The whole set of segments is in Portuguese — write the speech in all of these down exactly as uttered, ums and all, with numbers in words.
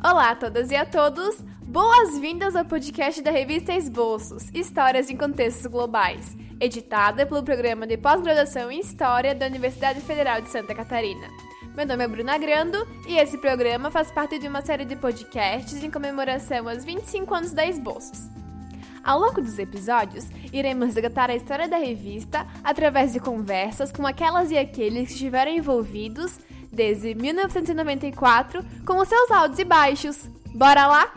Olá a todas e a todos, boas-vindas ao podcast da revista Esboços, Histórias em Contextos Globais, editada pelo Programa de Pós-Graduação em História da Universidade Federal de Santa Catarina. Meu nome é Bruna Grando e esse programa faz parte de uma série de podcasts em comemoração aos vinte e cinco anos da Esboços. Ao longo dos episódios, iremos resgatar a história da revista através de conversas com aquelas e aqueles que estiveram envolvidos desde mil novecentos e noventa e quatro com os seus altos e baixos. Bora lá?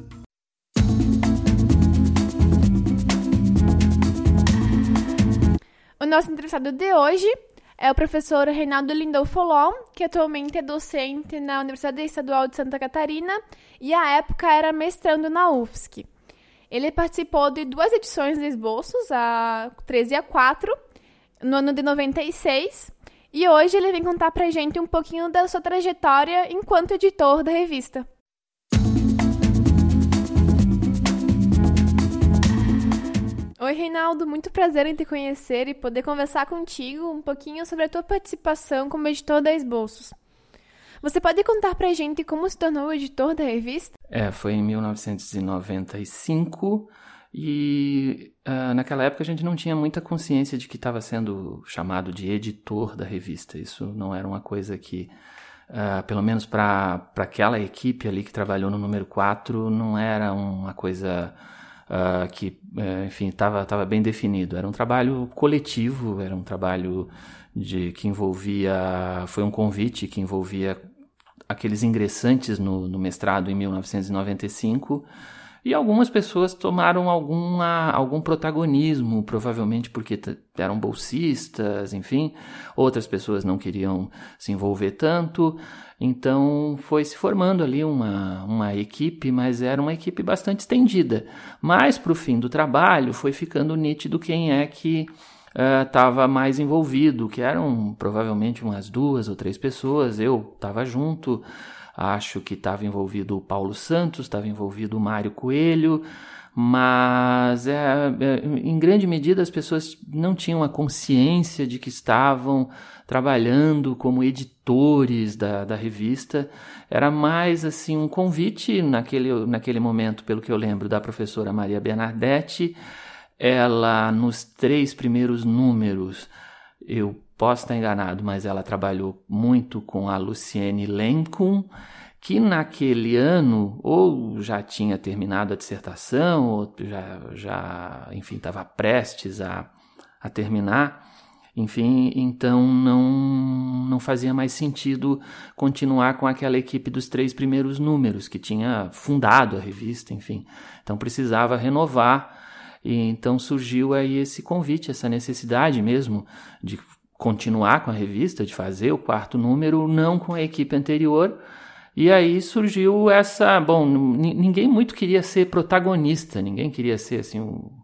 O nosso entrevistado de hoje é o professor Reinaldo Lindolfolon, que atualmente é docente na Universidade Estadual de Santa Catarina e à época era mestrando na U F S C. Ele participou de duas edições de Esboços, a três e a quatro, no ano de noventa e seis, e hoje ele vem contar pra gente um pouquinho da sua trajetória enquanto editor da revista. Oi, Reinaldo, muito prazer em te conhecer e poder conversar contigo um pouquinho sobre a tua participação como editor da Esboços. Você pode contar pra gente como se tornou o editor da revista? É, foi em mil novecentos e noventa e cinco e uh, naquela época a gente não tinha muita consciência de que estava sendo chamado de editor da revista. Isso não era uma coisa que, uh, pelo menos para aquela equipe ali que trabalhou no número quatro, não era uma coisa uh, que, uh, enfim, estava tava bem definido. Era um trabalho coletivo, era um trabalho de, que envolvia, foi um convite que envolvia aqueles ingressantes no, no mestrado em mil novecentos e noventa e cinco, e algumas pessoas tomaram alguma, algum protagonismo, provavelmente porque t- eram bolsistas, enfim, outras pessoas não queriam se envolver tanto, então foi se formando ali uma, uma equipe, mas era uma equipe bastante estendida. Mas para o fim do trabalho foi ficando nítido quem é que estava uh, mais envolvido, que eram provavelmente umas duas ou três pessoas. Eu estava junto, acho que estava envolvido o Paulo Santos, estava envolvido o Mário Coelho, mas é, é, em grande medida as pessoas não tinham a consciência de que estavam trabalhando como editores da, da revista. Era mais assim um convite naquele, naquele momento, pelo que eu lembro, da professora Maria Bernardetti. Ela, nos três primeiros números, eu posso estar enganado, mas ela trabalhou muito com a Luciene Lencum, que naquele ano ou já tinha terminado a dissertação, ou já, já enfim, estava prestes a, a terminar. Enfim, então não, não fazia mais sentido continuar com aquela equipe dos três primeiros números, que tinha fundado a revista, enfim. Então precisava renovar. E então surgiu aí esse convite, essa necessidade mesmo de continuar com a revista, de fazer o quarto número, não com a equipe anterior. E aí surgiu essa... Bom, n- ninguém muito queria ser protagonista, ninguém queria ser assim, um, uh,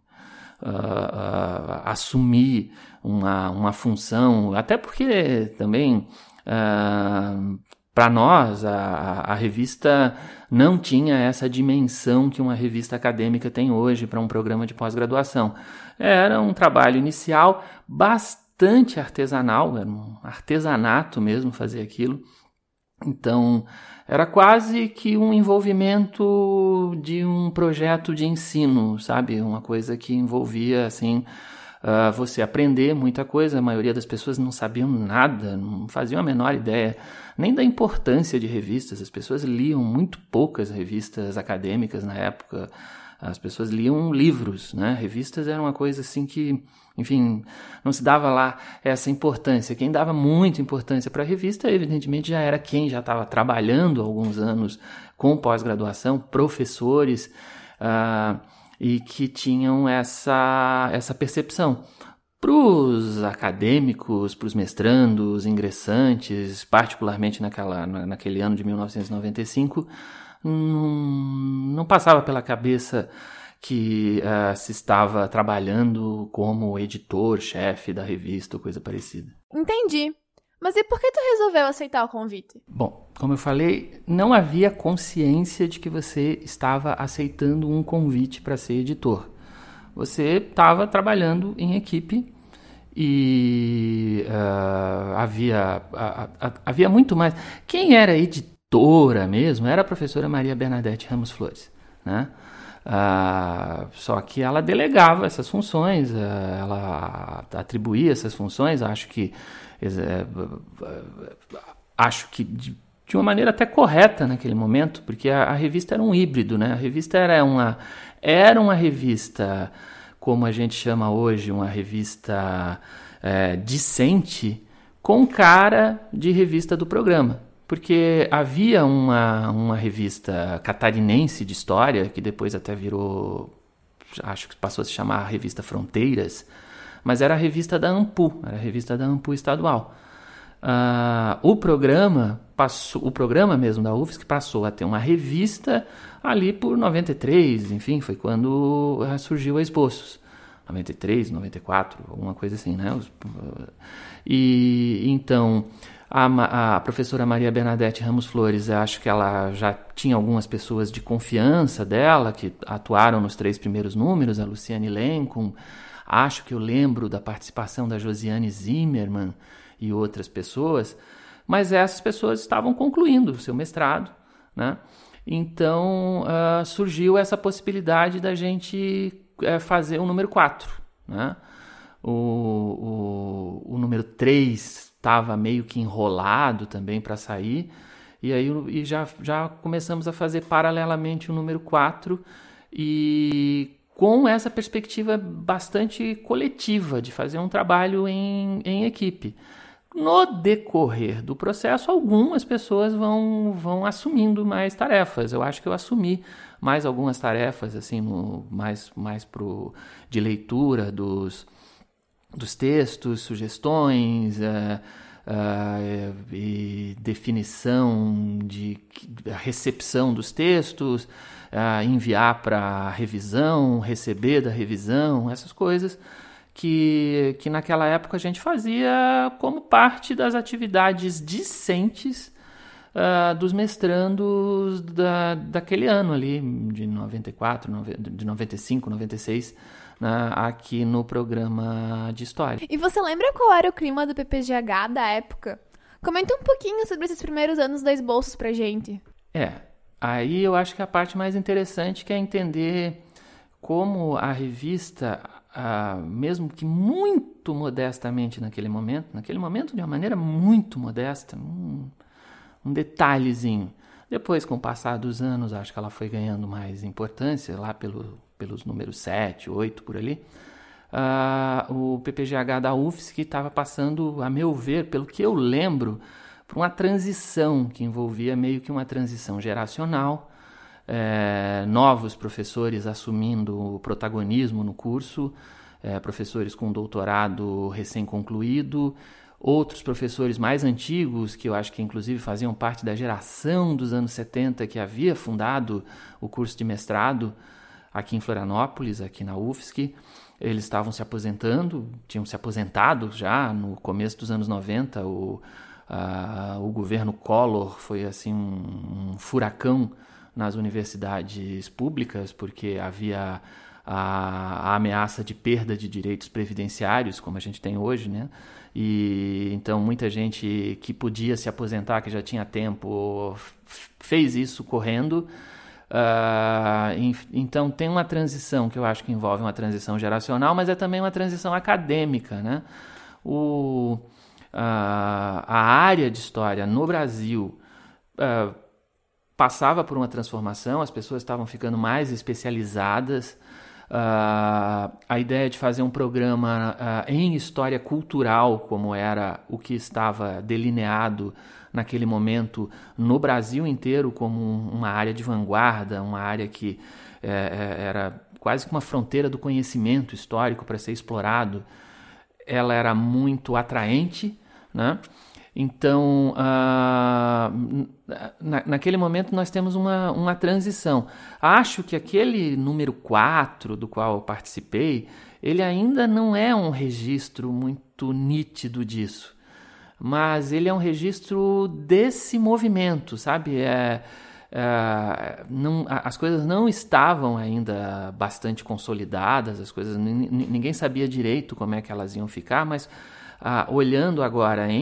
uh, assumir uma, uma função, até porque também... Uh, Para nós, a, a revista não tinha essa dimensão que uma revista acadêmica tem hoje para um programa de pós-graduação. Era um trabalho inicial bastante artesanal, era um artesanato mesmo fazer aquilo. Então, era quase que um envolvimento de um projeto de ensino, sabe? Uma coisa que envolvia, assim... Uh, você aprender muita coisa. A maioria das pessoas não sabiam nada, não faziam a menor ideia nem da importância de revistas. As pessoas liam muito poucas revistas acadêmicas na época. As pessoas liam livros, né? Revistas era uma coisa assim que, enfim, não se dava lá essa importância. Quem dava muita importância para a revista, evidentemente, já era quem já estava trabalhando há alguns anos com pós-graduação, professores, uh, e que tinham essa, essa percepção. Para os acadêmicos, para os mestrandos, ingressantes, particularmente naquela, naquele ano de mil novecentos e noventa e cinco, não, não passava pela cabeça que uh, se estava trabalhando como editor, chefe da revista ou coisa parecida. Entendi. Mas e por que tu resolveu aceitar o convite? Bom, como eu falei, não havia consciência de que você estava aceitando um convite para ser editor. Você estava trabalhando em equipe e uh, havia, uh, uh, havia muito mais. Quem era editor editora mesmo era a professora Maria Bernadette Ramos Flores, né? Ah, só que ela delegava essas funções, ela atribuía essas funções, acho que acho que de, de uma maneira até correta naquele momento, porque a, a revista era um híbrido, né? A revista era uma, era uma revista, como a gente chama hoje, uma revista é, discente, com cara de revista do programa. Porque havia uma, uma revista catarinense de história, que depois até virou, acho que passou a se chamar a Revista Fronteiras, mas era a revista da AMPU, era a revista da AMPU estadual. Uh, o programa, passou, o programa mesmo da U F S C passou a ter uma revista ali por noventa e três, enfim, foi quando uh, surgiu a Esboços. noventa e três, noventa e quatro, alguma coisa assim, né? E então... A, a professora Maria Bernadette Ramos Flores, eu acho que ela já tinha algumas pessoas de confiança dela, que atuaram nos três primeiros números, a Luciane Lencon, acho que eu lembro da participação da Josiane Zimmermann e outras pessoas, mas essas pessoas estavam concluindo o seu mestrado, né? Então uh, surgiu essa possibilidade da gente uh, fazer o número quatro, né? O, o, o número três estava meio que enrolado também para sair, e aí e já, já começamos a fazer paralelamente o número quatro, e com essa perspectiva bastante coletiva, de fazer um trabalho em, em equipe. No decorrer do processo, algumas pessoas vão, vão assumindo mais tarefas. Eu acho que eu assumi mais algumas tarefas, assim, no, mais, mais pro, de leitura dos... dos textos, sugestões, uh, uh, e definição de a recepção dos textos, uh, enviar para revisão, receber da revisão, essas coisas que, que naquela época a gente fazia como parte das atividades discentes uh, dos mestrandos da, daquele ano ali, de noventa e quatro, de noventa e cinco, noventa e seis, aqui no programa de história. E você lembra qual era o clima do P P G H da época? Comenta um pouquinho sobre esses primeiros anos da Esboços pra gente. É, aí eu acho que a parte mais interessante que é entender como a revista, ah, mesmo que muito modestamente naquele momento, naquele momento de uma maneira muito modesta, um, um detalhezinho. Depois, com o passar dos anos, acho que ela foi ganhando mais importância, lá pelo... pelos números sete, oito, por ali, uh, o P P G H da U F S C estava passando, a meu ver, pelo que eu lembro, por uma transição que envolvia meio que uma transição geracional, é, novos professores assumindo o protagonismo no curso, é, professores com doutorado recém-concluído, outros professores mais antigos, que eu acho que inclusive faziam parte da geração dos anos setenta, que havia fundado o curso de mestrado, aqui em Florianópolis, aqui na U F S C, eles estavam se aposentando, tinham se aposentado já no começo dos anos noventa, o, a, o governo Collor foi assim um, um furacão nas universidades públicas, porque havia a, a ameaça de perda de direitos previdenciários, como a gente tem hoje, né? E então muita gente que podia se aposentar, que já tinha tempo, f- fez isso correndo. Uh, então tem uma transição que eu acho que envolve uma transição geracional, mas é também uma transição acadêmica, né? O, uh, a área de história no Brasil uh, passava por uma transformação, as pessoas estavam ficando mais especializadas. Uh, a ideia de fazer um programa uh, em história cultural, como era o que estava delineado naquele momento no Brasil inteiro como uma área de vanguarda, uma área que é, era quase que uma fronteira do conhecimento histórico para ser explorado, ela era muito atraente, né? Então, uh, na, naquele momento nós temos uma, uma transição. Acho que aquele número quatro do qual eu participei, ele ainda não é um registro muito nítido disso. Mas ele é um registro desse movimento, sabe? É, é, não, as coisas não estavam ainda bastante consolidadas, as coisas ninguém sabia direito como é que elas iam ficar, mas ah, olhando agora em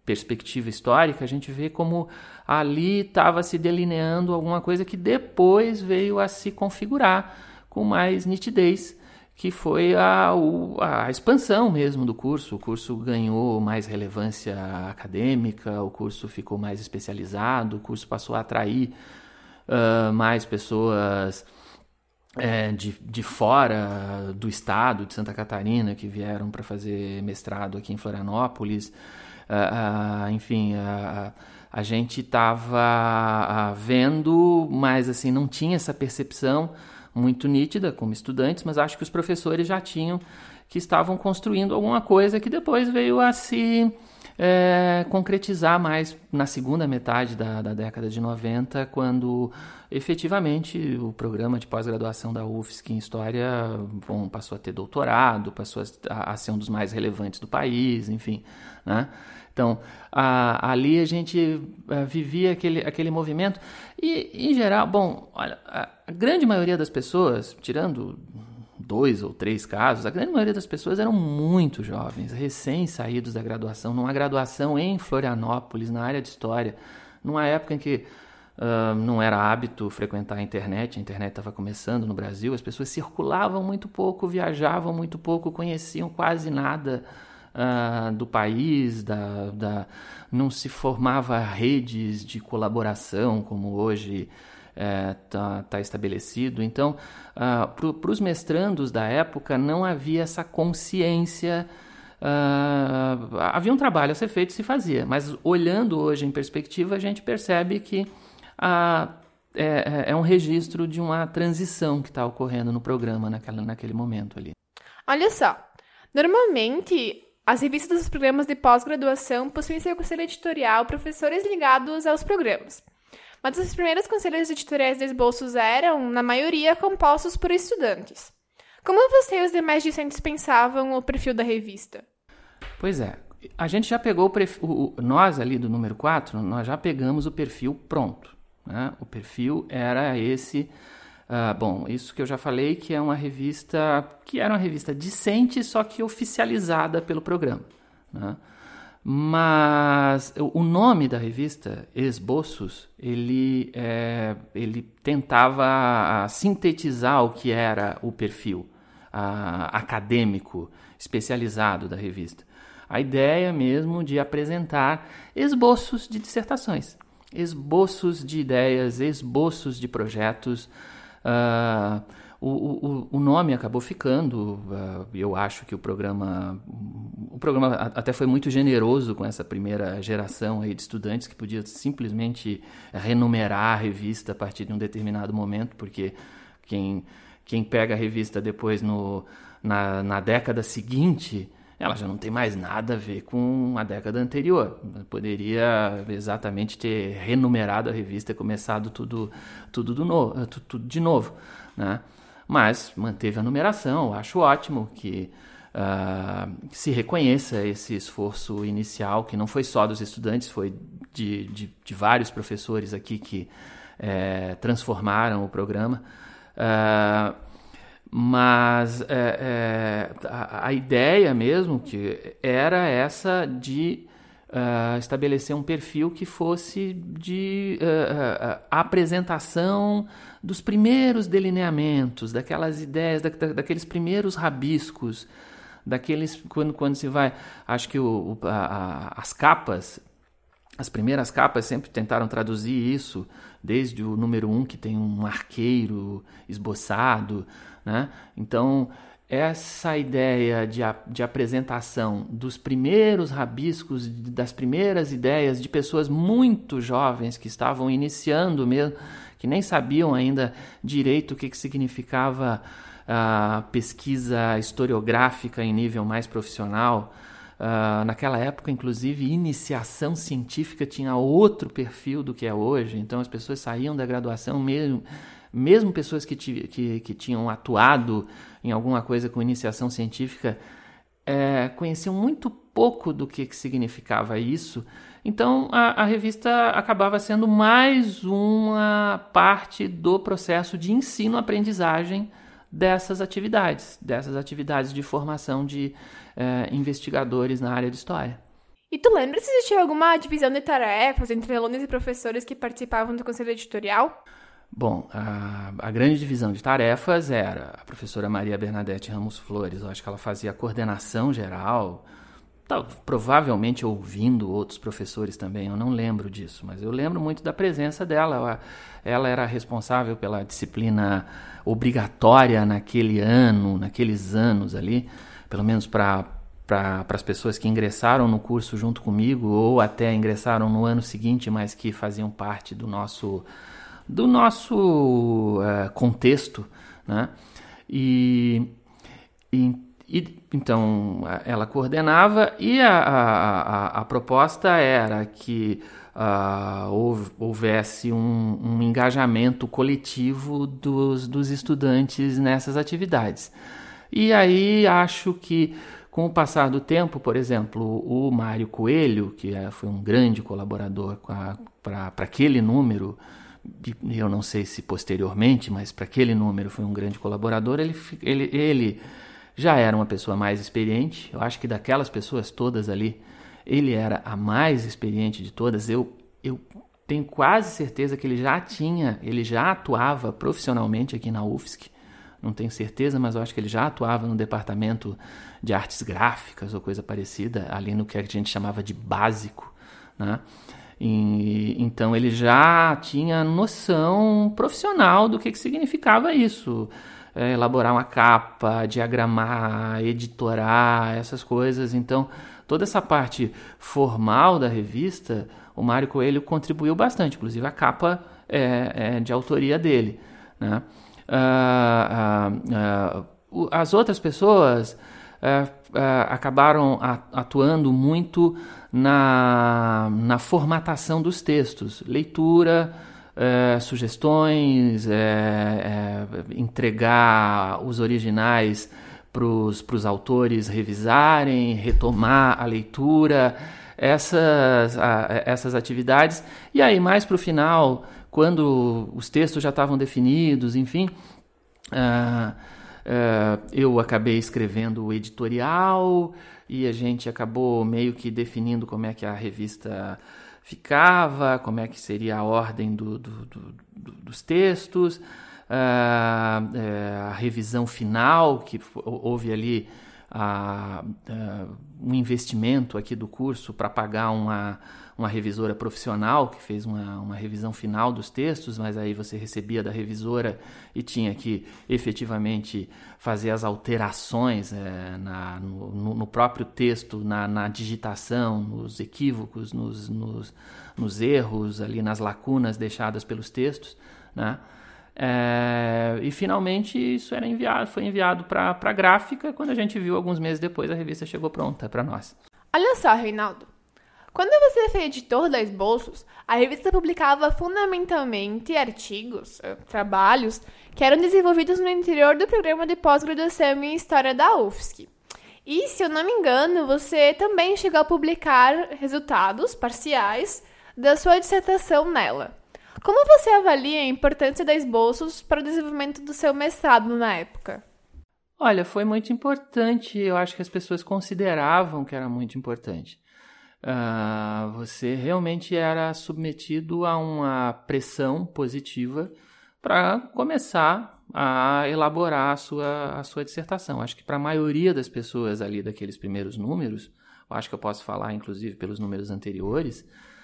perspectiva histórica, a gente vê como ali estava se delineando alguma coisa que depois veio a se configurar com mais nitidez, que foi a, a expansão mesmo do curso. O curso ganhou mais relevância acadêmica, o curso ficou mais especializado, o curso passou a atrair uh, mais pessoas é, de, de fora do estado de Santa Catarina que vieram para fazer mestrado aqui em Florianópolis. Uh, uh, enfim, uh, a gente estava uh, vendo, mas assim, não tinha essa percepção muito nítida como estudantes, mas acho que os professores já tinham, que estavam construindo alguma coisa que depois veio a se é, concretizar mais na segunda metade da, da década de noventa, quando efetivamente o programa de pós-graduação da U F S C em História, bom, passou a ter doutorado, passou a, a ser um dos mais relevantes do país, enfim, né? Então, a, ali a gente a, vivia aquele, aquele movimento e, em geral, bom, olha, a, a grande maioria das pessoas, tirando dois ou três casos, a grande maioria das pessoas eram muito jovens, recém-saídos da graduação, numa graduação em Florianópolis, na área de História, numa época em que uh, não era hábito frequentar a internet, a internet estava começando no Brasil, as pessoas circulavam muito pouco, viajavam muito pouco, conheciam quase nada Uh, do país, da, da, não se formava redes de colaboração como hoje está é, tá estabelecido. Então, uh, para os mestrandos da época não havia essa consciência, uh, havia um trabalho a ser feito, se fazia, mas olhando hoje em perspectiva a gente percebe que uh, é, é um registro de uma transição que está ocorrendo no programa naquela, naquele momento ali. Olha só, normalmente as revistas dos programas de pós-graduação possuem seu conselho editorial, professores ligados aos programas. Mas os primeiros conselhos editoriais de esboços eram, na maioria, compostos por estudantes. Como você e os demais discentes pensavam o perfil da revista? Pois é, a gente já pegou, o perfil, o, nós ali do número quatro, nós já pegamos o perfil pronto, né? O perfil era esse... Uh, bom, isso que eu já falei, que é uma revista, que era uma revista decente, só que oficializada pelo programa, né? Mas o nome da revista, Esboços, ele, é, ele tentava sintetizar o que era o perfil uh, acadêmico especializado da revista. A ideia mesmo de apresentar esboços de dissertações, esboços de ideias, esboços de projetos. Uh, o, o, o nome acabou ficando, uh, eu acho que o programa, o programa até foi muito generoso com essa primeira geração aí de estudantes que podia simplesmente renumerar a revista a partir de um determinado momento, porque quem, quem pega a revista depois no, na, na década seguinte, ela já não tem mais nada a ver com a década anterior. Poderia exatamente ter renumerado a revista e começado tudo, tudo, do no, tudo, tudo de novo, né? Mas manteve a numeração. Eu acho ótimo que uh, se reconheça esse esforço inicial, que não foi só dos estudantes, foi de, de, de vários professores aqui que é, transformaram o programa. Uh, Mas é, é, a, a ideia mesmo que era essa de uh, estabelecer um perfil que fosse de uh, uh, apresentação dos primeiros delineamentos, daquelas ideias, da, da, daqueles primeiros rabiscos, daqueles quando, quando se vai... Acho que o, o, a, as capas, as primeiras capas sempre tentaram traduzir isso, desde o número um, que tem um arqueiro esboçado, né? Então, essa ideia de, de apresentação dos primeiros rabiscos, das primeiras ideias de pessoas muito jovens que estavam iniciando mesmo, que nem sabiam ainda direito o que, que significava a pesquisa historiográfica em nível mais profissional. Uh, naquela época, inclusive, iniciação científica tinha outro perfil do que é hoje, então as pessoas saíam da graduação mesmo... Mesmo pessoas que, que, que tinham atuado em alguma coisa com iniciação científica é, conheciam muito pouco do que, que significava isso. Então, a, a revista acabava sendo mais uma parte do processo de ensino-aprendizagem dessas atividades, dessas atividades de formação de é, investigadores na área de história. E tu lembra se existia alguma divisão de tarefas entre alunos e professores que participavam do conselho editorial? Bom, a, a grande divisão de tarefas era a professora Maria Bernadette Ramos Flores. Eu acho que ela fazia a coordenação geral, tá, provavelmente ouvindo outros professores também, eu não lembro disso, mas eu lembro muito da presença dela. Ela, ela era responsável pela disciplina obrigatória naquele ano, naqueles anos ali, pelo menos para para as pessoas que ingressaram no curso junto comigo ou até ingressaram no ano seguinte, mas que faziam parte do nosso, do nosso uh, contexto, né? E, e, e então ela coordenava e a, a, a, a proposta era que uh, houvesse um, um engajamento coletivo dos, dos estudantes nessas atividades. E aí acho que com o passar do tempo, por exemplo, o Mário Coelho, que foi um grande colaborador para aquele número, eu não sei se posteriormente, mas para aquele número foi um grande colaborador, ele, ele, ele já era uma pessoa mais experiente. Eu acho que daquelas pessoas todas ali, ele era a mais experiente de todas. Eu, eu tenho quase certeza que ele já tinha, ele já atuava profissionalmente aqui na U F S C. Não tenho certeza, mas eu acho que ele já atuava no departamento de artes gráficas ou coisa parecida, ali no que a gente chamava de básico, né? E, então ele já tinha noção profissional do que, que significava isso, é, elaborar uma capa, diagramar, editorar, essas coisas. Então toda essa parte formal da revista, o Mário Coelho contribuiu bastante, inclusive a capa é, é de autoria dele, né? Uh, uh, uh, as outras pessoas uh, uh, acabaram atuando muito na, na formatação dos textos, leitura, uh, sugestões, uh, uh, entregar os originais para os autores revisarem, retomar a leitura, essas, uh, essas atividades. E aí mais para o final, quando os textos já estavam definidos, enfim, uh, uh, eu acabei escrevendo o editorial e a gente acabou meio que definindo como é que a revista ficava, como é que seria a ordem do, do, do, do, dos textos, uh, uh, a revisão final, que houve ali uh, uh, um investimento aqui do curso para pagar uma... uma revisora profissional que fez uma, uma revisão final dos textos, mas aí você recebia da revisora e tinha que efetivamente fazer as alterações é, na, no, no próprio texto, na, na digitação, nos equívocos, nos, nos, nos erros, ali nas lacunas deixadas pelos textos, né? É, e finalmente isso era enviado, foi enviado para a gráfica. Quando a gente viu alguns meses depois, a revista chegou pronta para nós. Olha só, Reinaldo. Quando você foi editor da Esboços, a revista publicava fundamentalmente artigos, trabalhos, que eram desenvolvidos no interior do programa de pós-graduação em História da U F S C. E, se eu não me engano, você também chegou a publicar resultados parciais da sua dissertação nela. Como você avalia a importância da Esboços para o desenvolvimento do seu mestrado na época? Olha, foi muito importante. Eu acho que as pessoas consideravam que era muito importante. Uh, você realmente era submetido a uma pressão positiva para começar a elaborar a sua, a sua dissertação. Acho que para a maioria das pessoas ali daqueles primeiros números, acho que eu posso falar inclusive pelos números anteriores,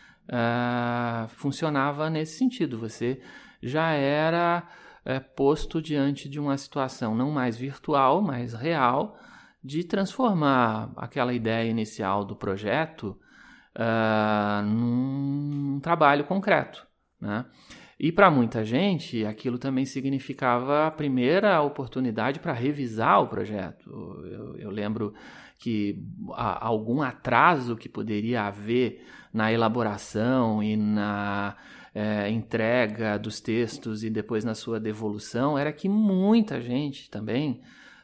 uh, funcionava nesse sentido. Você já era uh, posto diante de uma situação não mais virtual, mas real, de transformar aquela ideia inicial do projeto Uh, num trabalho concreto, né? E para muita gente aquilo também significava a primeira oportunidade para revisar o projeto. Eu, eu lembro que a, algum atraso que poderia haver na elaboração e na é, entrega dos textos e depois na sua devolução era que muita gente também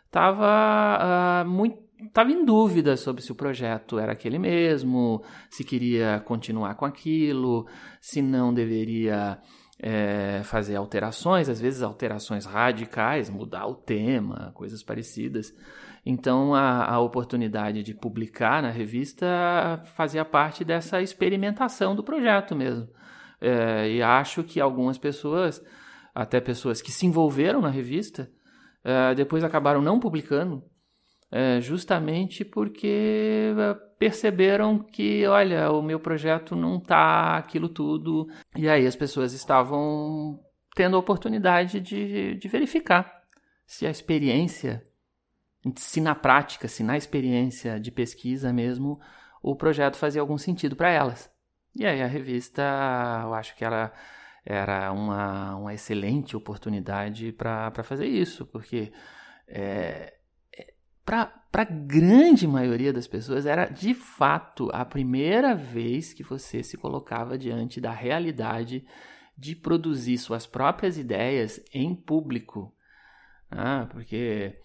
estava uh, muito estava em dúvida sobre se o projeto era aquele mesmo, se queria continuar com aquilo, se não deveria é, fazer alterações, às vezes alterações radicais, mudar o tema, coisas parecidas. Então, a, a oportunidade de publicar na revista fazia parte dessa experimentação do projeto mesmo. É, e acho que algumas pessoas, até pessoas que se envolveram na revista, é, depois acabaram não publicando, é, justamente porque perceberam que, olha, o meu projeto não está aquilo tudo. E aí as pessoas estavam tendo a oportunidade de, de verificar se a experiência... se na prática, se na experiência de pesquisa mesmo, o projeto fazia algum sentido para elas. E aí a revista, eu acho que ela era uma, uma excelente oportunidade para fazer isso, porque é, para a grande maioria das pessoas era, de fato, a primeira vez que você se colocava diante da realidade de produzir suas próprias ideias em público. Ah, porque...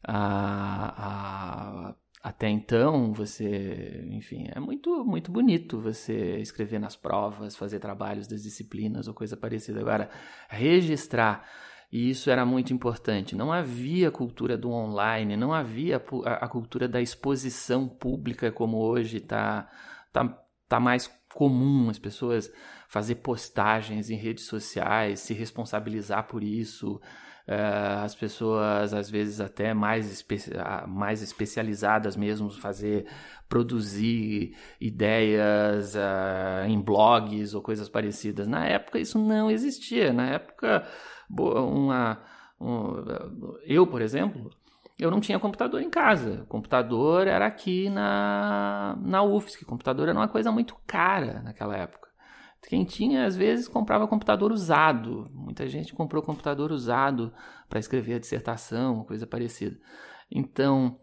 Ah, ah, até então, você, enfim, é muito, muito bonito você escrever nas provas, fazer trabalhos das disciplinas ou coisa parecida. Agora, registrar, e isso era muito importante. Não havia cultura do online, não havia a, a cultura da exposição pública como hoje está tá, tá mais comum, as pessoas fazer postagens em redes sociais, se responsabilizar por isso. Uh, as pessoas, às vezes, até mais, espe- mais especializadas mesmo, fazer, produzir ideias uh, em blogs ou coisas parecidas. Na época, isso não existia. Na época, uma, um, eu, por exemplo, eu não tinha computador em casa. O computador era aqui na, na U F S C. O computador era uma coisa muito cara naquela época. Quem tinha, às vezes, comprava computador usado. Muita gente comprou computador usado para escrever a dissertação, coisa parecida. Então,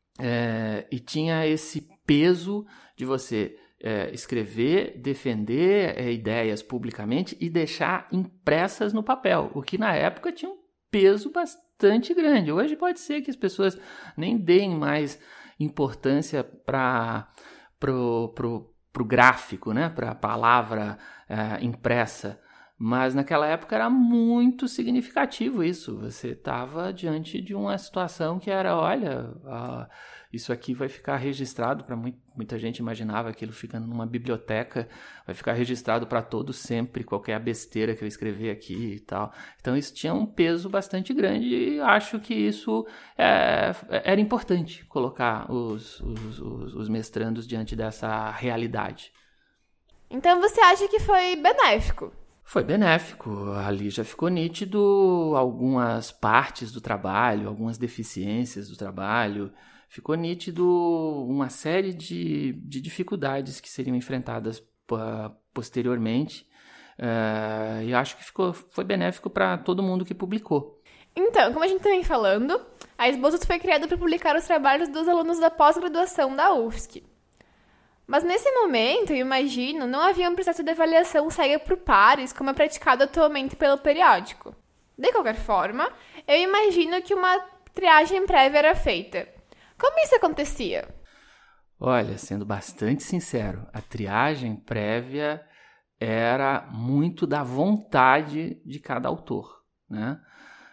é, e tinha esse peso de você é, escrever, defender é, ideias publicamente e deixar impressas no papel, o que na época tinha um peso bastante grande. Hoje pode ser que as pessoas nem deem mais importância para pro, pro, pro gráfico, né? Para a palavra é, impressa, mas naquela época era muito significativo isso. Você estava diante de uma situação que era, olha, uh, isso aqui vai ficar registrado, para muita gente imaginava aquilo ficando numa biblioteca, vai ficar registrado para todos sempre, qualquer besteira que eu escrever aqui e tal. Então isso tinha um peso bastante grande e acho que isso é, era importante, colocar os, os, os, os mestrandos diante dessa realidade. Então você acha que foi benéfico? Foi benéfico, ali já ficou nítido algumas partes do trabalho, algumas deficiências do trabalho, ficou nítido uma série de, de dificuldades que seriam enfrentadas uh, posteriormente, uh, e acho que ficou, foi benéfico para todo mundo que publicou. Então, como a gente também falando, a Esboços foi criada para publicar os trabalhos dos alunos da pós-graduação da U F S C. Mas nesse momento, eu imagino, não havia um processo de avaliação cega por pares, como é praticado atualmente pelo periódico. De qualquer forma, eu imagino que uma triagem prévia era feita. Como isso acontecia? Olha, sendo bastante sincero, a triagem prévia era muito da vontade de cada autor, né?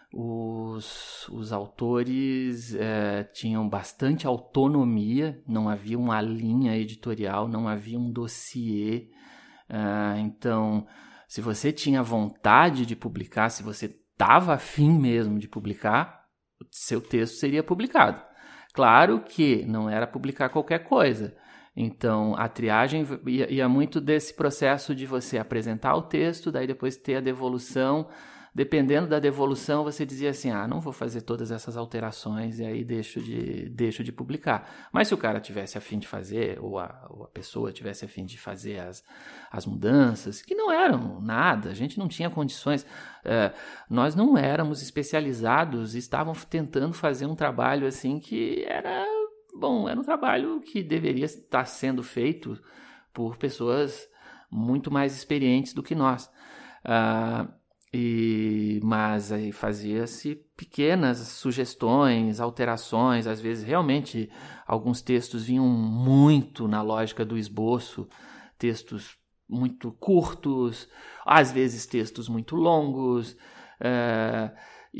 Os, os autores é, tinham bastante autonomia, não havia uma linha editorial, não havia um dossiê. É, então, se você tinha vontade de publicar, se você estava afim mesmo de publicar, seu texto seria publicado. Claro que não era publicar qualquer coisa. Então, a triagem ia, ia muito desse processo de você apresentar o texto, daí depois ter a devolução. Dependendo da devolução, você dizia assim, ah, não vou fazer todas essas alterações e aí deixo de, deixo de publicar. Mas se o cara tivesse a fim de fazer, ou a, ou a pessoa tivesse a fim de fazer as, as mudanças, que não eram nada, a gente não tinha condições, é, nós não éramos especializados e estavam tentando fazer um trabalho assim que era, bom, era um trabalho que deveria estar sendo feito por pessoas muito mais experientes do que nós. Ah, E, mas aí fazia-se pequenas sugestões, alterações, às vezes realmente alguns textos vinham muito na lógica do esboço, textos muito curtos, às vezes textos muito longos, uh,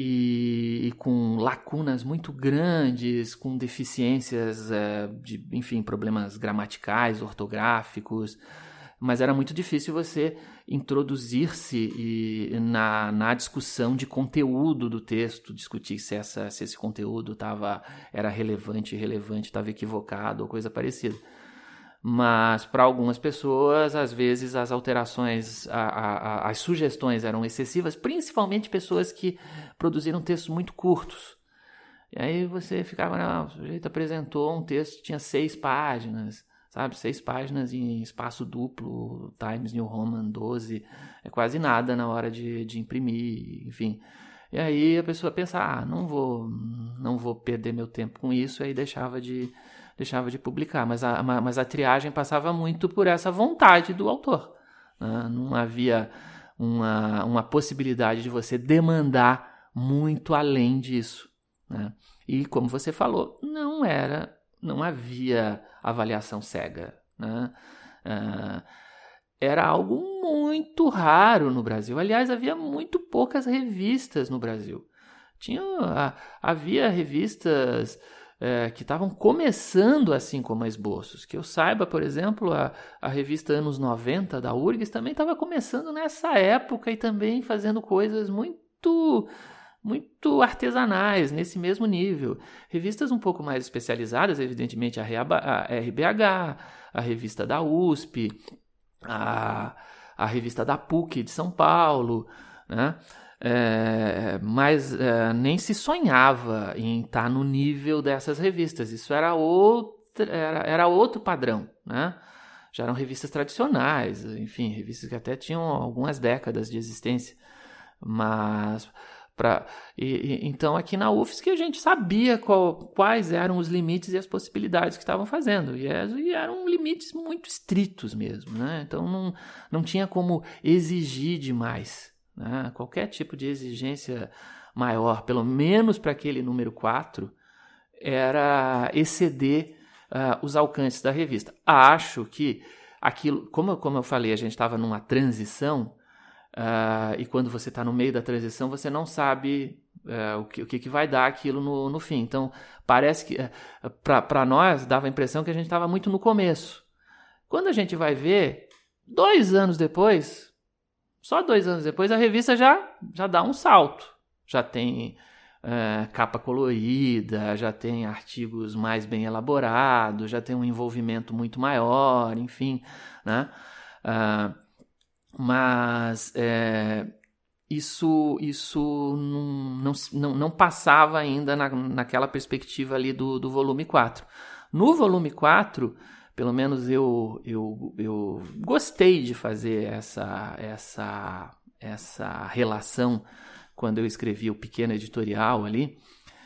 e, e com lacunas muito grandes, com deficiências, uh, de, enfim, problemas gramaticais, ortográficos, mas era muito difícil você introduzir-se e, na, na discussão de conteúdo do texto, discutir se, essa, se esse conteúdo tava, era relevante, irrelevante, estava equivocado ou coisa parecida. Mas para algumas pessoas, às vezes as alterações, a, a, a, as sugestões eram excessivas, principalmente pessoas que produziram textos muito curtos. E aí você ficava, não, o sujeito apresentou um texto que tinha seis páginas, sabe, seis páginas em espaço duplo, Times New Roman doze, é quase nada na hora de, de imprimir, enfim. E aí a pessoa pensa, ah, não vou, não vou perder meu tempo com isso, e aí deixava de... deixava de publicar, mas a, mas a triagem passava muito por essa vontade do autor, né? Não havia uma, uma possibilidade de você demandar muito além disso, né? E como você falou, não era, não havia avaliação cega, né? Uh, era algo muito raro no Brasil. Aliás, havia muito poucas revistas no Brasil. Tinha, havia revistas... É, que estavam começando assim como a Esboços. Que eu saiba, por exemplo, a, a revista Anos noventa da U R G S também estava começando nessa época e também fazendo coisas muito, muito artesanais, nesse mesmo nível. Revistas um pouco mais especializadas, evidentemente a R B H, a revista da U S P, a, a revista da P U C de São Paulo, né? É, mas é, nem se sonhava em estar no nível dessas revistas. Isso era, outra, era, era outro padrão, né? Já eram revistas tradicionais, enfim, revistas que até tinham algumas décadas de existência. Mas, pra, e, e, então, aqui na U F S C a gente sabia qual, quais eram os limites e as possibilidades que estavam fazendo. E, e eram limites muito estritos mesmo, né? Então, não, não tinha como exigir demais. Né? Qualquer tipo de exigência maior, pelo menos para aquele número quatro, era exceder uh, os alcances da revista. Acho que aquilo, como, como eu falei, a gente estava numa transição, uh, e quando você está no meio da transição, você não sabe uh, o, que, o que, que vai dar aquilo no, no fim. Então, parece que, uh, para nós, dava a impressão que a gente estava muito no começo. Quando a gente vai ver, dois anos depois... Só dois anos depois a revista já, já dá um salto. Já tem é, capa colorida, já tem artigos mais bem elaborados, já tem um envolvimento muito maior, enfim, né? Ah, mas é, isso, isso não, não, não passava ainda na, naquela perspectiva ali do, do volume quatro. No volume quatro... Pelo menos eu, eu, eu gostei de fazer essa, essa, essa relação quando eu escrevi o pequeno editorial ali.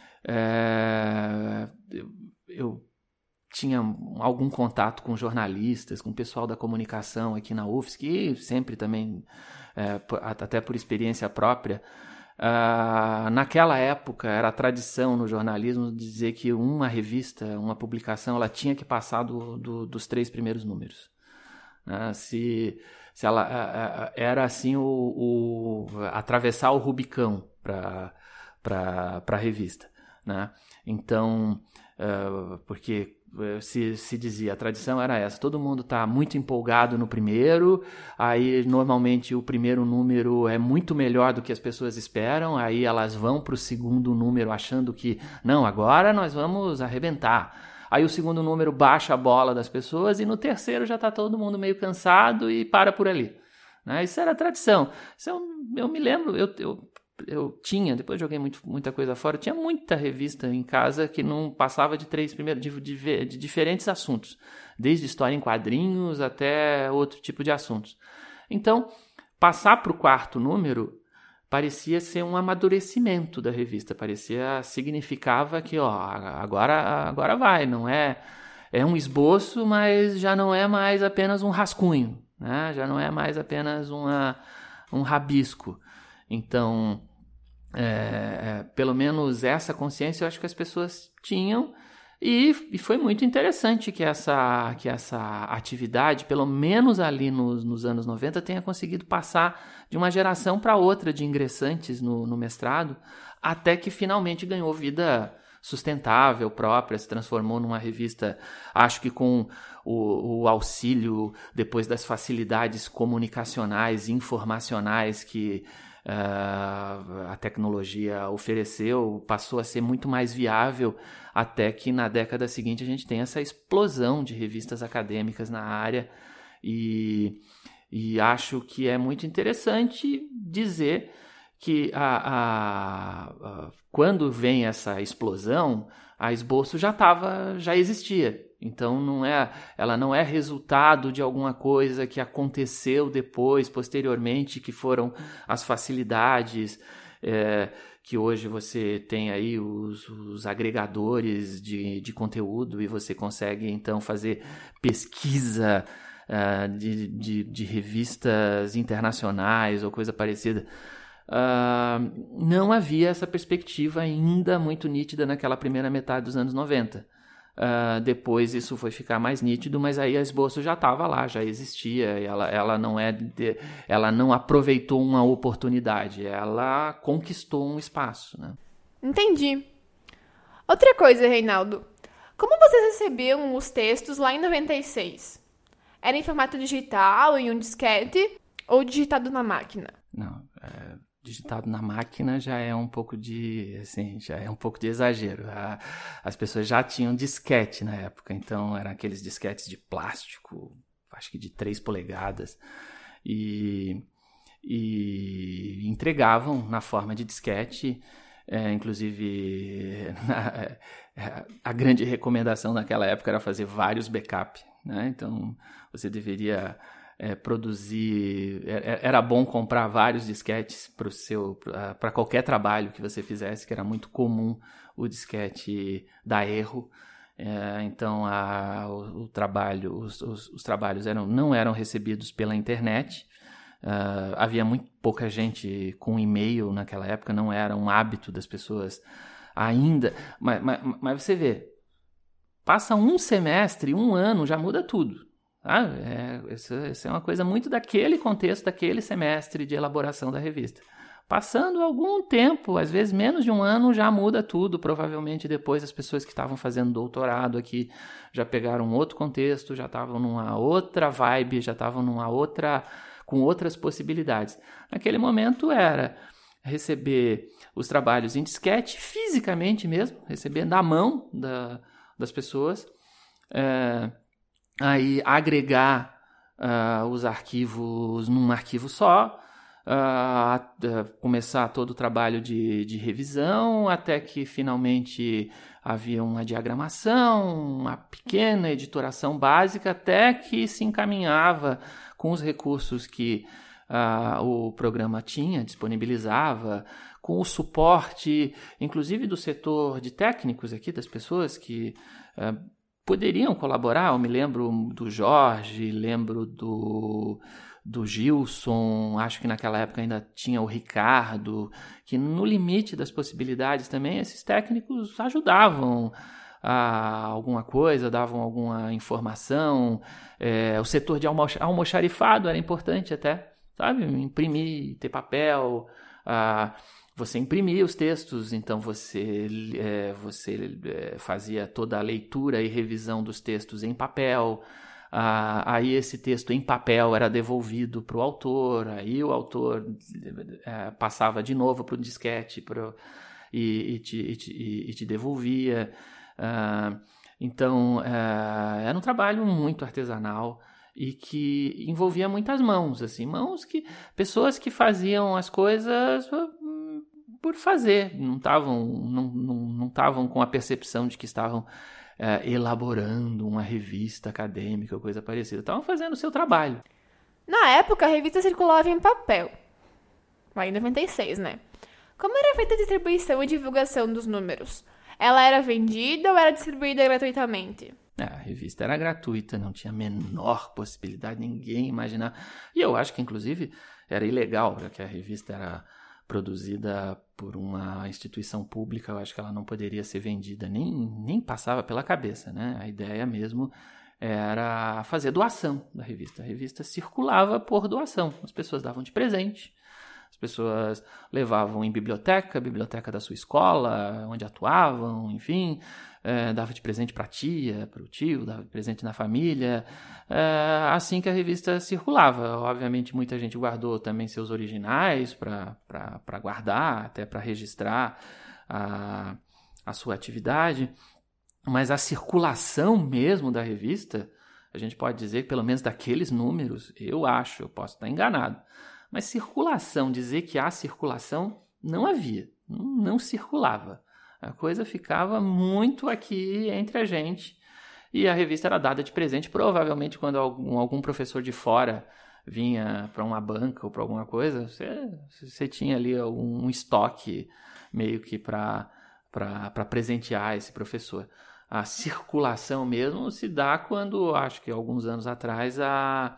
É, eu, eu tinha algum contato com jornalistas, com o pessoal da comunicação aqui na U F S C, e sempre também, é, até por experiência própria, Uh, naquela época era a tradição no jornalismo dizer que uma revista, uma publicação, ela tinha que passar do, do, dos três primeiros números. Uh, se, se ela uh, uh, era assim o, o atravessar o Rubicão para a revista, né? Então, uh, porque Se, se dizia, a tradição era essa, todo mundo está muito empolgado no primeiro, aí normalmente o primeiro número é muito melhor do que as pessoas esperam, aí elas vão para o segundo número achando que, não, agora nós vamos arrebentar. Aí o segundo número baixa a bola das pessoas e no terceiro já está todo mundo meio cansado e para por ali. Né? Isso era a tradição. Isso eu, eu me lembro, eu... eu eu tinha, depois joguei muito, muita coisa fora, eu tinha muita revista em casa que não passava de três primeiros, de, de, de diferentes assuntos, desde história em quadrinhos até outro tipo de assuntos. Então, passar para o quarto número parecia ser um amadurecimento da revista, parecia, significava que, ó, agora, agora vai, não é, é um esboço, mas já não é mais apenas um rascunho, né? Já não é mais apenas uma, um rabisco. Então, é, é, pelo menos essa consciência eu acho que as pessoas tinham, E, e foi muito interessante que essa, que essa atividade, pelo menos ali nos, nos anos noventa, tenha conseguido passar de uma geração para outra de ingressantes no, no mestrado, até que finalmente ganhou vida sustentável, própria, se transformou numa revista, acho que com o, o auxílio depois das facilidades comunicacionais, informacionais que uh, a tecnologia ofereceu, passou a ser muito mais viável, até que na década seguinte a gente tem essa explosão de revistas acadêmicas na área, e, e acho que é muito interessante dizer que a, a, a, quando vem essa explosão, a Esboço já tava, já existia. Então não é, ela não é resultado de alguma coisa que aconteceu depois, posteriormente, que foram as facilidades, é, que hoje você tem aí os, os agregadores de, de conteúdo e você consegue então fazer pesquisa uh, de, de, de revistas internacionais ou coisa parecida. Uh, não havia essa perspectiva ainda muito nítida naquela primeira metade dos anos noventa. Uh, depois isso foi ficar mais nítido, mas aí a Esboço já estava lá, já existia, ela, ela, não é de, ela não aproveitou uma oportunidade, ela conquistou um espaço, né? Entendi. Outra coisa, Reinaldo, como vocês recebiam os textos lá em noventa e seis? Era em formato digital, em um disquete, ou digitado na máquina? Não, é... digitado na máquina já é um pouco de, assim, já é um pouco de exagero. A, as pessoas já tinham disquete na época, então eram aqueles disquetes de plástico, acho que de três polegadas, e, e entregavam na forma de disquete. É, inclusive, na, a grande recomendação naquela época era fazer vários backups, né? Então, você deveria... É, produzir, era bom comprar vários disquetes para o seu, para qualquer trabalho que você fizesse, que era muito comum o disquete dar erro. É, então a, o, o trabalho, os, os, os trabalhos eram, não eram recebidos pela internet. Uh, havia muito pouca gente com e-mail naquela época, não era um hábito das pessoas ainda. Mas, mas, mas você vê, passa um semestre, um ano, já muda tudo. Ah, é, isso, isso é uma coisa muito daquele contexto, daquele semestre de elaboração da revista. Passando algum tempo, às vezes menos de um ano, já muda tudo. Provavelmente depois as pessoas que estavam fazendo doutorado aqui já pegaram outro contexto, já estavam numa outra vibe, já estavam numa outra, com outras possibilidades. Naquele momento era receber os trabalhos em disquete, fisicamente mesmo, receber na mão da, das pessoas, é, aí agregar uh, os arquivos num arquivo só, uh, uh, começar todo o trabalho de, de revisão, até que finalmente havia uma diagramação, uma pequena editoração básica, até que se encaminhava com os recursos que uh, o programa tinha, disponibilizava, com o suporte, inclusive do setor de técnicos aqui, das pessoas que... Uh, poderiam colaborar. Eu me lembro do Jorge, lembro do, do Gilson, acho que naquela época ainda tinha o Ricardo, que no limite das possibilidades também esses técnicos ajudavam a alguma coisa, davam alguma informação. É, o setor de almox- almoxarifado era importante até, sabe? Imprimir, ter papel, a... Você imprimia os textos, então você, é, você é, fazia toda a leitura e revisão dos textos em papel. Ah, aí esse texto em papel era devolvido para o autor, aí o autor é, passava de novo para o disquete pro, e, e, te, e, te, e te devolvia. Ah, então, é, era um trabalho muito artesanal e que envolvia muitas mãos, assim, mãos que, pessoas que faziam as coisas por fazer, não estavam não, não, não estavam com a percepção de que estavam é, elaborando uma revista acadêmica ou coisa parecida, estavam fazendo o seu trabalho. Na época, a revista circulava em papel, lá em noventa e seis, né? Como era feita a distribuição e divulgação dos números? Ela era vendida ou era distribuída gratuitamente? É, a revista era gratuita, não tinha a menor possibilidade, ninguém imaginar. E eu acho que, inclusive, era ilegal, porque a revista era produzida por uma instituição pública, eu acho que ela não poderia ser vendida, nem, nem passava pela cabeça, né? A ideia mesmo era fazer doação da revista. A revista circulava por doação, as pessoas davam de presente, as pessoas levavam em biblioteca, biblioteca da sua escola, onde atuavam, enfim, é, dava de presente para a tia, para o tio, dava de presente na família, é, assim que a revista circulava. Obviamente muita gente guardou também seus originais para guardar, até para registrar a, a sua atividade, mas a circulação mesmo da revista, a gente pode dizer que pelo menos daqueles números, eu acho, eu posso estar enganado, mas circulação, dizer que há circulação, não havia, não, não circulava. A coisa ficava muito aqui entre a gente e a revista era dada de presente, provavelmente quando algum, algum professor de fora vinha para uma banca ou para alguma coisa, você, você tinha ali um estoque meio que para para presentear esse professor. A circulação mesmo se dá quando, acho que alguns anos atrás, a...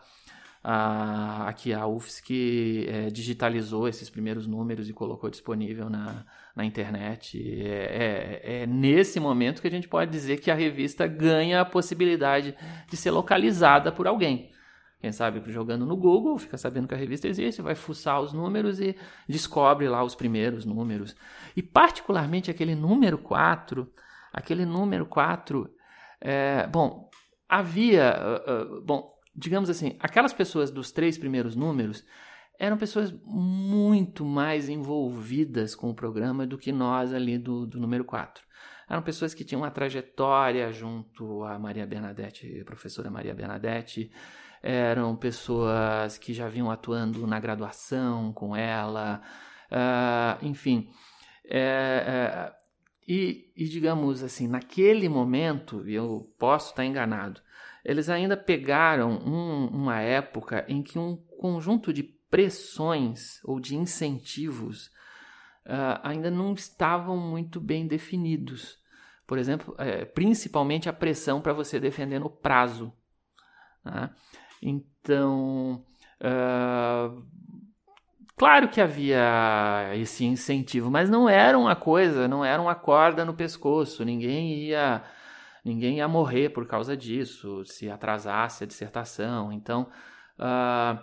A, aqui a U F S C é, digitalizou esses primeiros números e colocou disponível na, na internet. É, é, é nesse momento que a gente pode dizer que a revista ganha a possibilidade de ser localizada por alguém. Quem sabe jogando no Google, fica sabendo que a revista existe, vai fuçar os números e descobre lá os primeiros números. E particularmente aquele número quatro, aquele número quatro, é, bom, havia, uh, uh, bom, digamos assim, aquelas pessoas dos três primeiros números eram pessoas muito mais envolvidas com o programa do que nós ali do, do número quatro. Eram pessoas que tinham uma trajetória junto a Maria Bernadette, a professora Maria Bernadette, eram pessoas que já vinham atuando na graduação com ela, uh, enfim. É, é, e, e, digamos assim, naquele momento, e eu posso estar enganado, eles ainda pegaram um, uma época em que um conjunto de pressões ou de incentivos uh, ainda não estavam muito bem definidos. Por exemplo, é, principalmente a pressão para você defender no prazo. Né? Então, uh, claro que havia esse incentivo, mas não era uma coisa, não era uma corda no pescoço, ninguém ia... Ninguém ia morrer por causa disso, se atrasasse a dissertação. Então, uh,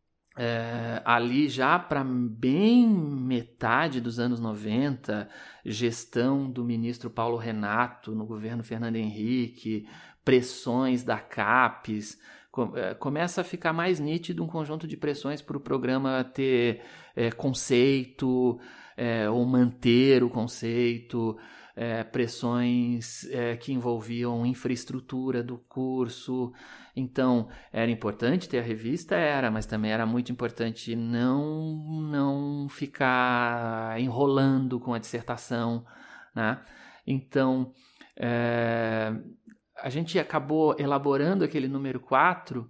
é, ali já para bem metade dos anos noventa, gestão do ministro Paulo Renato no governo Fernando Henrique, pressões da CAPES, com, é, começa a ficar mais nítido um conjunto de pressões para o programa ter é, conceito, é, ou manter o conceito, É, pressões é, que envolviam infraestrutura do curso. Então, era importante ter a revista? Era, mas também era muito importante não, não ficar enrolando com a dissertação, né? Então, é, a gente acabou elaborando aquele número quatro,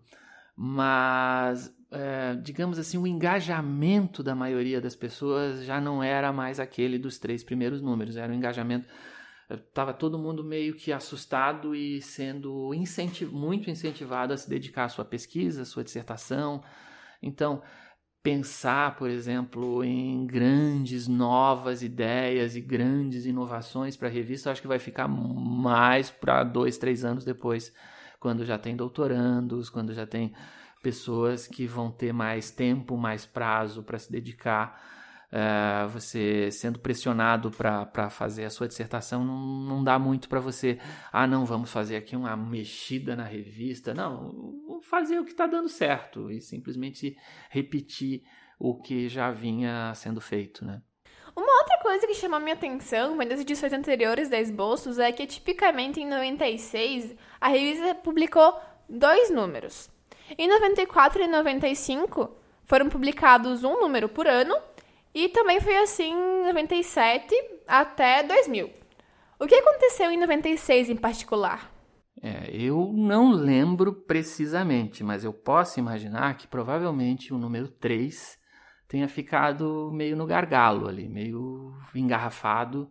mas... É, digamos assim, o engajamento da maioria das pessoas já não era mais aquele dos três primeiros números, era um engajamento, estava todo mundo meio que assustado e sendo incentiv- muito incentivado a se dedicar à sua pesquisa, à sua dissertação. Então, pensar, por exemplo, em grandes novas ideias e grandes inovações para a revista, eu acho que vai ficar mais para dois, três anos depois, quando já tem doutorandos, quando já tem pessoas que vão ter mais tempo, mais prazo para se dedicar. Uh, você sendo pressionado para fazer a sua dissertação, não, não dá muito para você, ah, não, vamos fazer aqui uma mexida na revista. Não, vamos fazer o que está dando certo e simplesmente repetir o que já vinha sendo feito, né? Uma outra coisa que chamou minha atenção nas edições anteriores da Esboços é que, tipicamente, em noventa e seis, a revista publicou dois números. Em noventa e quatro e noventa e cinco foram publicados um número por ano e também foi assim em noventa e sete até dois mil. O que aconteceu em noventa e seis em particular? É, eu não lembro precisamente, mas eu posso imaginar que provavelmente o número três tenha ficado meio no gargalo ali, meio engarrafado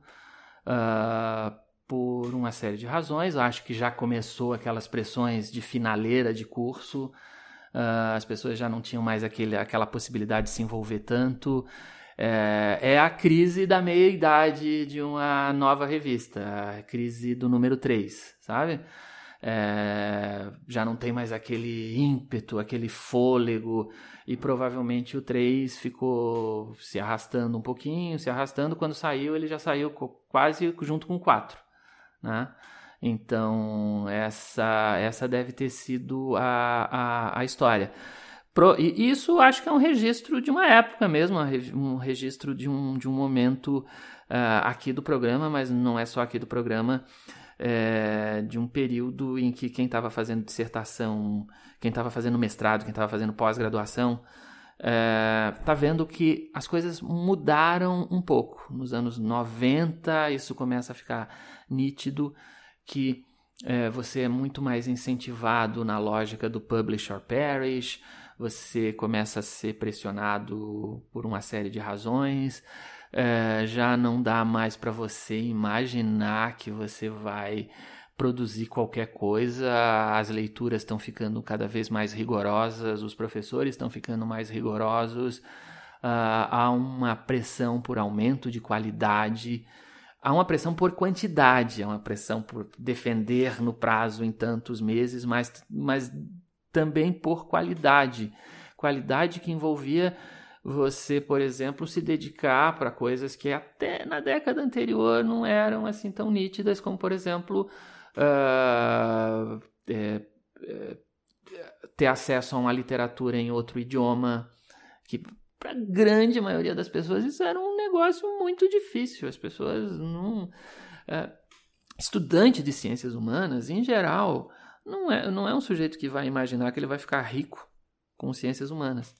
uh, por uma série de razões. Eu acho que já começou aquelas pressões de finaleira de curso, uh, as pessoas já não tinham mais aquele, aquela possibilidade de se envolver tanto. É, é a crise da meia-idade de uma nova revista, a crise do número três, sabe? É, já não tem mais aquele ímpeto, aquele fôlego, e provavelmente o três ficou se arrastando um pouquinho, se arrastando. Quando saiu, ele já saiu quase junto com o quatro, né? Então, essa, essa deve ter sido a, a, a história. Pro, e isso acho que é um registro de uma época mesmo, um registro de um, de um momento uh, aqui do programa, mas não é só aqui do programa, é, de um período em que quem estava fazendo dissertação, quem estava fazendo mestrado, quem estava fazendo pós-graduação, está é, vendo que as coisas mudaram um pouco. Nos anos noventa, isso começa a ficar nítido, que é, você é muito mais incentivado na lógica do publish or perish, você começa a ser pressionado por uma série de razões, é, já não dá mais para você imaginar que você vai produzir qualquer coisa, as leituras estão ficando cada vez mais rigorosas, os professores estão ficando mais rigorosos, uh, há uma pressão por aumento de qualidade, há uma pressão por quantidade, há uma pressão por defender no prazo em tantos meses, mas, mas também por qualidade. Qualidade que envolvia você, por exemplo, se dedicar para coisas que até na década anterior não eram assim tão nítidas, como, por exemplo, uh, é, é, ter acesso a uma literatura em outro idioma, que para a grande maioria das pessoas isso era um negócio muito difícil. As pessoas não... É, estudante de ciências humanas, em geral, não é, não é um sujeito que vai imaginar que ele vai ficar rico com ciências humanas.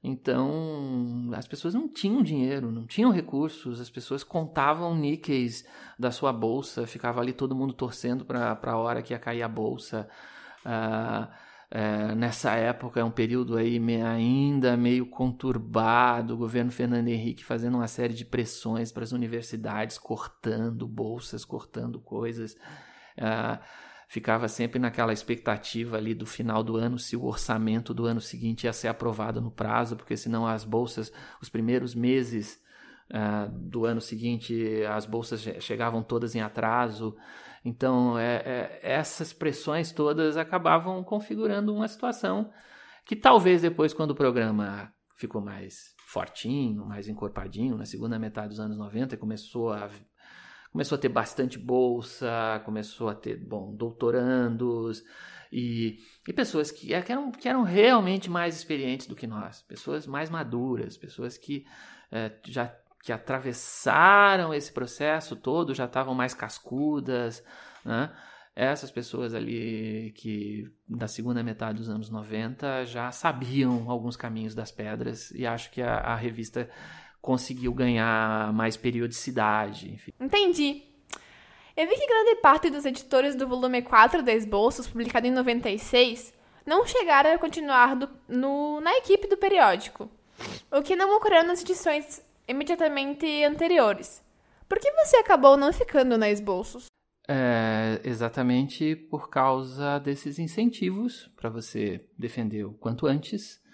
Então, as pessoas não tinham dinheiro, não tinham recursos, as pessoas contavam níqueis da sua bolsa, ficava ali todo mundo torcendo para a hora que ia cair a bolsa. Uh, uh, nessa época, é um período aí me, ainda meio conturbado, o governo Fernando Henrique fazendo uma série de pressões para as universidades, cortando bolsas, cortando coisas. Uh, ficava sempre naquela expectativa ali do final do ano, se o orçamento do ano seguinte ia ser aprovado no prazo, porque senão as bolsas, os primeiros meses uh, do ano seguinte, as bolsas chegavam todas em atraso. Então, é, é, essas pressões todas acabavam configurando uma situação que talvez depois, quando o programa ficou mais fortinho, mais encorpadinho, na segunda metade dos anos noventa, começou a Começou a ter bastante bolsa, começou a ter, bom, doutorandos e, e pessoas que, que, eram, que eram realmente mais experientes do que nós, pessoas mais maduras, pessoas que é, já que atravessaram esse processo todo, já estavam mais cascudas, né? Essas pessoas ali que da segunda metade dos anos noventa já sabiam alguns caminhos das pedras, e acho que a, a revista conseguiu ganhar mais periodicidade, enfim. Entendi. Eu vi que grande parte dos editores do volume quatro da Esboços, publicado em noventa e seis, não chegaram a continuar do, no, na equipe do periódico, o que não ocorreu nas edições imediatamente anteriores. Por que você acabou não ficando na Esboços? É, exatamente por causa desses incentivos para você defender o quanto antes.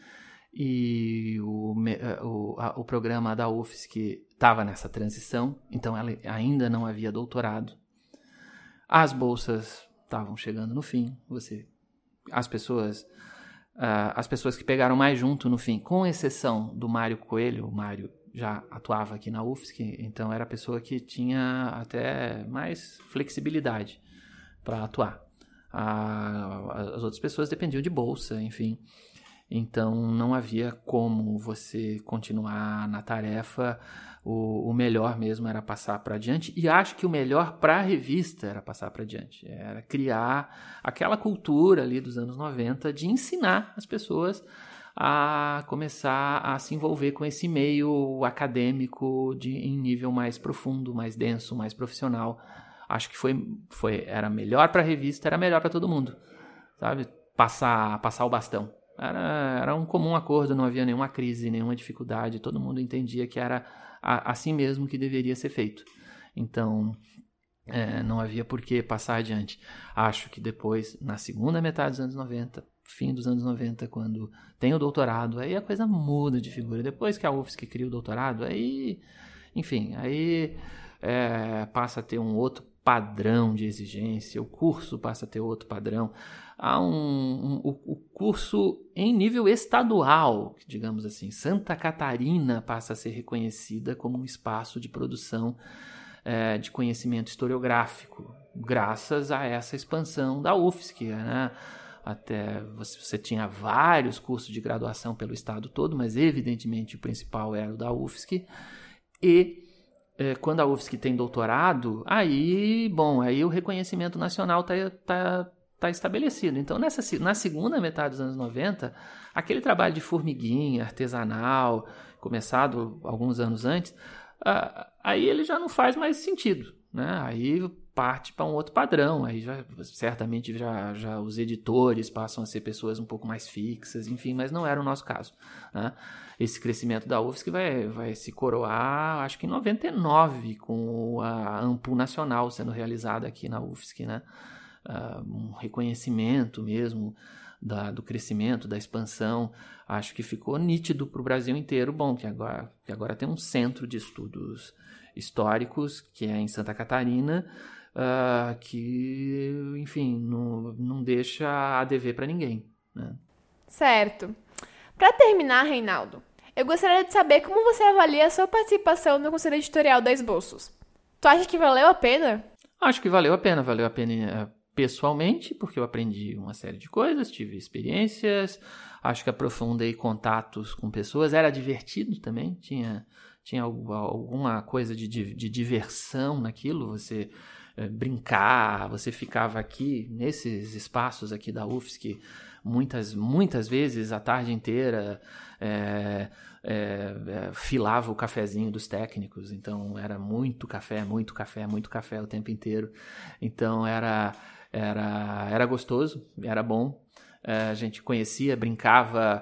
E o, o, a, o programa da U F S C estava nessa transição, então ela ainda não havia doutorado. As bolsas estavam chegando no fim. Você, as pessoas, uh, as pessoas que pegaram mais junto no fim, com exceção do Mário Coelho, o Mário já atuava aqui na U F S C, então era a pessoa que tinha até mais flexibilidade para atuar. A, as outras pessoas dependiam de bolsa, enfim. Então, não havia como você continuar na tarefa. O, o melhor mesmo era passar para adiante. E acho que o melhor para a revista era passar para adiante. Era criar aquela cultura ali dos anos noventa de ensinar as pessoas a começar a se envolver com esse meio acadêmico de, em nível mais profundo, mais denso, mais profissional. Acho que foi, foi, era melhor para a revista, era melhor para todo mundo, sabe? Passar, passar o bastão. Era, era um comum acordo, não havia nenhuma crise, nenhuma dificuldade, todo mundo entendia que era a, assim mesmo que deveria ser feito. Então, é, não havia por que passar adiante. Acho que depois, na segunda metade dos anos noventa, fim dos anos noventa, quando tem o doutorado, aí a coisa muda de figura. Depois que a U F S C cria o doutorado, aí, enfim, aí é, passa a ter um outro padrão de exigência, o curso passa a ter outro padrão. Há um, um, o, o curso em nível estadual, digamos assim, Santa Catarina passa a ser reconhecida como um espaço de produção é, de conhecimento historiográfico, graças a essa expansão da U F S C, né? Até você, você tinha vários cursos de graduação pelo estado todo, mas evidentemente o principal era o da U F S C. E é, quando a U F S C tem doutorado, aí, bom, aí o reconhecimento nacional está tá, tá estabelecido. Então, nessa, na segunda metade dos anos noventa, aquele trabalho de formiguinha, artesanal, começado alguns anos antes, ah, aí ele já não faz mais sentido, né? Aí parte para um outro padrão, aí já, certamente já, já os editores passam a ser pessoas um pouco mais fixas, enfim, mas não era o nosso caso, né? Esse crescimento da U F S C vai, vai se coroar, acho que em noventa e nove, com a AMPU Nacional sendo realizada aqui na U F S C, né? Uh, um reconhecimento mesmo da, do crescimento, da expansão, acho que ficou nítido para o Brasil inteiro, bom, que agora, que agora tem um centro de estudos históricos, que é em Santa Catarina, Uh, que, enfim, não, não deixa a dever para ninguém, né? Certo. Para terminar, Reinaldo, eu gostaria de saber como você avalia a sua participação no Conselho Editorial da Esboços. Tu acha que valeu a pena? Acho que valeu a pena, valeu a pena pessoalmente, porque eu aprendi uma série de coisas, tive experiências, acho que aprofundei contatos com pessoas, era divertido também, tinha, tinha alguma coisa de, de diversão naquilo, você brincar, você ficava aqui nesses espaços aqui da U F S C muitas, muitas vezes a tarde inteira, é, é, é, filava o cafezinho dos técnicos, então era muito café, muito café, muito café o tempo inteiro, então era, era, era gostoso, era bom, é, a gente conhecia, brincava,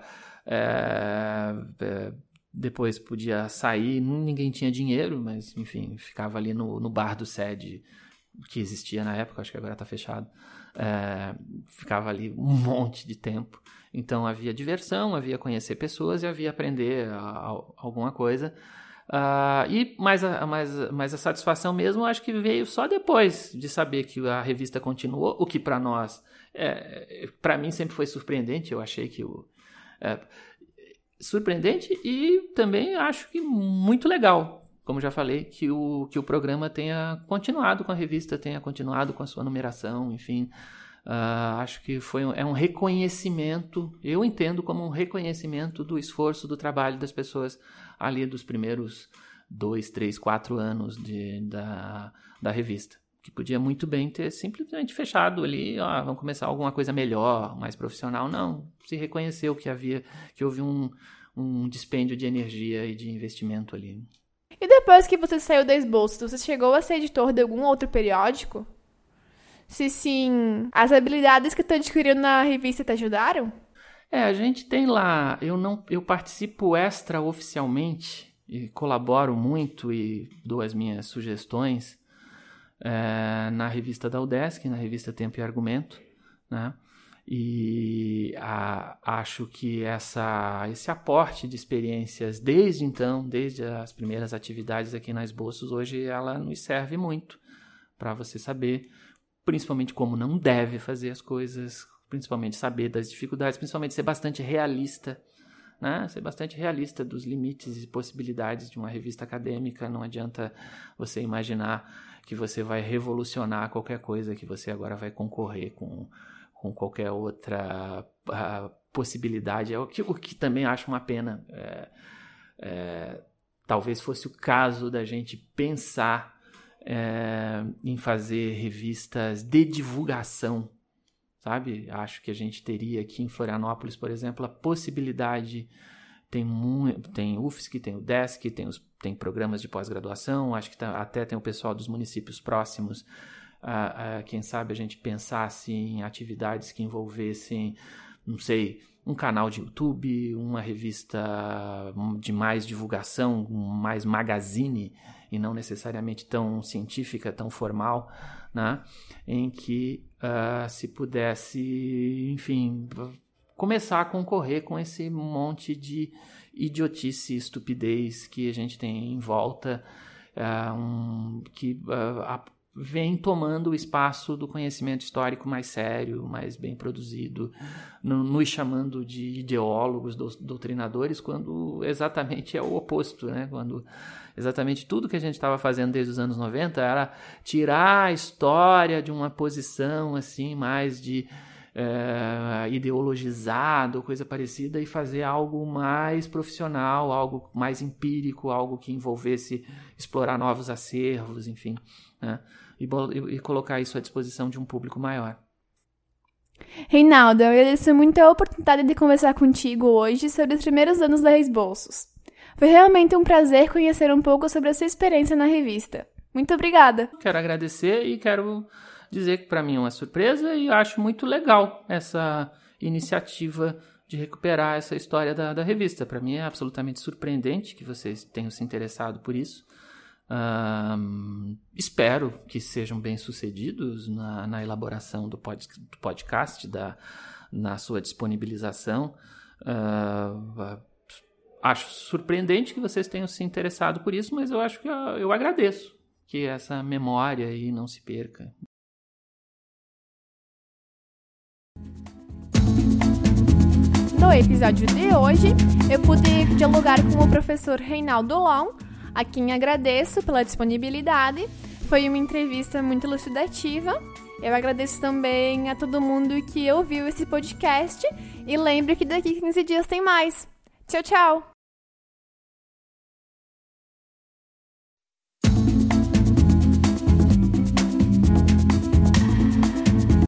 é, é, depois podia sair, ninguém tinha dinheiro, mas enfim, ficava ali no, no bar do SED, que existia na época, acho que agora está fechado, é, ficava ali um monte de tempo. Então havia diversão, havia conhecer pessoas e havia aprender a, a, alguma coisa. Uh, e mais a, mais, mais a satisfação mesmo, acho que veio só depois de saber que a revista continuou, o que para nós, é, para mim sempre foi surpreendente. Eu achei que o é, surpreendente e também acho que muito legal. Como já falei, que o, que o programa tenha continuado com a revista, tenha continuado com a sua numeração, enfim. Uh, acho que foi um, é um reconhecimento, eu entendo como um reconhecimento do esforço, do trabalho das pessoas ali dos primeiros dois, três, quatro anos de, da, da revista. Que podia muito bem ter simplesmente fechado ali, ó, vamos começar alguma coisa melhor, mais profissional. Não, se reconheceu que havia, que houve um, um dispêndio de energia e de investimento ali. E depois que você saiu da Esboços, você chegou a ser editor de algum outro periódico? Se sim, as habilidades que tu adquiriu na revista te ajudaram? É, a gente tem lá, eu não, eu participo extraoficialmente e colaboro muito e dou as minhas sugestões é, na revista da UDESC, na revista Tempo e Argumento, né? E a, acho que essa, esse aporte de experiências desde então, desde as primeiras atividades aqui na Esboços, hoje ela nos serve muito para você saber, principalmente como não deve fazer as coisas, principalmente saber das dificuldades, principalmente ser bastante realista, né? Ser bastante realista dos limites e possibilidades de uma revista acadêmica. Não adianta você imaginar que você vai revolucionar qualquer coisa, que você agora vai concorrer com com qualquer outra uh, possibilidade, é o que, o que também acho uma pena. É, é, talvez fosse o caso da gente pensar é, em fazer revistas de divulgação, sabe? Acho que a gente teria aqui em Florianópolis, por exemplo, a possibilidade, tem, muito, tem U F S C, tem o UDESC, tem, os, tem programas de pós-graduação, acho que tá, até tem o pessoal dos municípios próximos. Uh, uh, quem sabe a gente pensasse em atividades que envolvessem, não sei, um canal de YouTube, uma revista de mais divulgação, mais magazine, e não necessariamente tão científica, tão formal, né? Em que uh, se pudesse, enfim, começar a concorrer com esse monte de idiotice e estupidez que a gente tem em volta, uh, um, que uh, a, vem tomando o espaço do conhecimento histórico mais sério, mais bem produzido, no, nos chamando de ideólogos, do, doutrinadores, quando exatamente é o oposto, né? Quando exatamente tudo que a gente estava fazendo desde os anos noventa era tirar a história de uma posição assim mais de é, ideologizado, coisa parecida, e fazer algo mais profissional, algo mais empírico, algo que envolvesse explorar novos acervos, enfim, né? E, e colocar isso à disposição de um público maior. Reinaldo, eu agradeço muito a oportunidade de conversar contigo hoje sobre os primeiros anos da Reis Bolsos. Foi realmente um prazer conhecer um pouco sobre a sua experiência na revista. Muito obrigada. Quero agradecer e quero dizer que para mim é uma surpresa e acho muito legal essa iniciativa de recuperar essa história da, da revista. Para mim é absolutamente surpreendente que vocês tenham se interessado por isso. Uh, espero que sejam bem-sucedidos na, na elaboração do, pod, do podcast, da, na sua disponibilização. Uh, acho surpreendente que vocês tenham se interessado por isso, mas eu acho que eu, eu agradeço que essa memória aí não se perca. No episódio de hoje, eu pude dialogar com o professor Reinaldo Long, a quem agradeço pela disponibilidade. Foi uma entrevista muito elucidativa. Eu agradeço também a todo mundo que ouviu esse podcast. E lembre que daqui a quinze dias tem mais. Tchau, tchau!